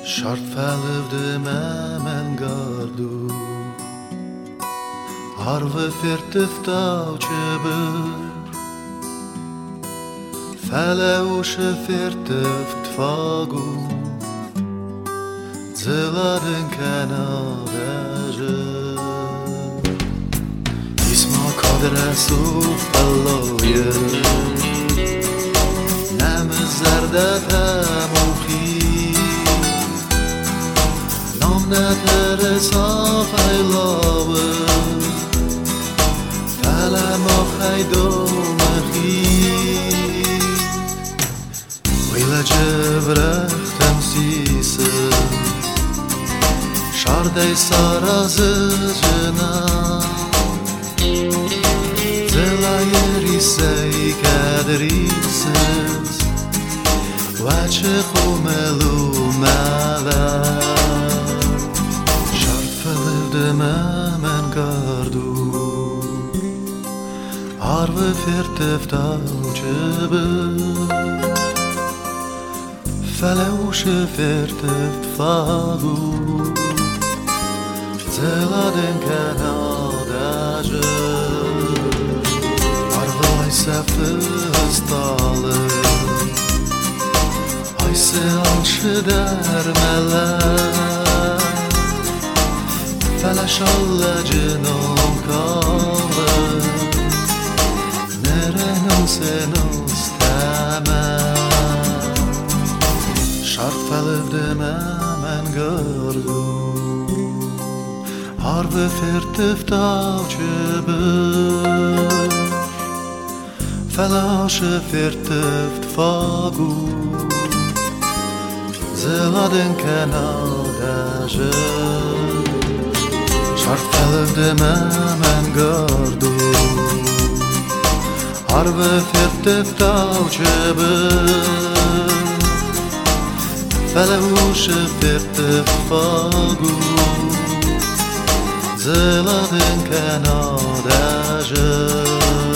Shart fellevde men gardu Arve firtiftau çebir Fele uşe firtift fagu Zıladın kenarıcı İsma kadresu felloye Nemizlerde temuhi Namnetere safaylağı Felem ahaydo mehi Vile cevreh temsisi Şardey sarazı cena Zelayeri sey kedrisiz Veçe khumelu meler Demen gardu Arve firtiftau çebir Feleușe firtift fagu Zeladin kenadajı Arve ayse fıstalı Ayse alşı dermeler Feleş alla cinom kaldı Nerenin senos temel Şart felevdim men gardu Harve firtiftau çebir Felaşe firtift fagu Zeladin kenadajı Shart fellevde men gardu Arve firtiftau çebir Feleușe firtift fagu Zeladin kenadajı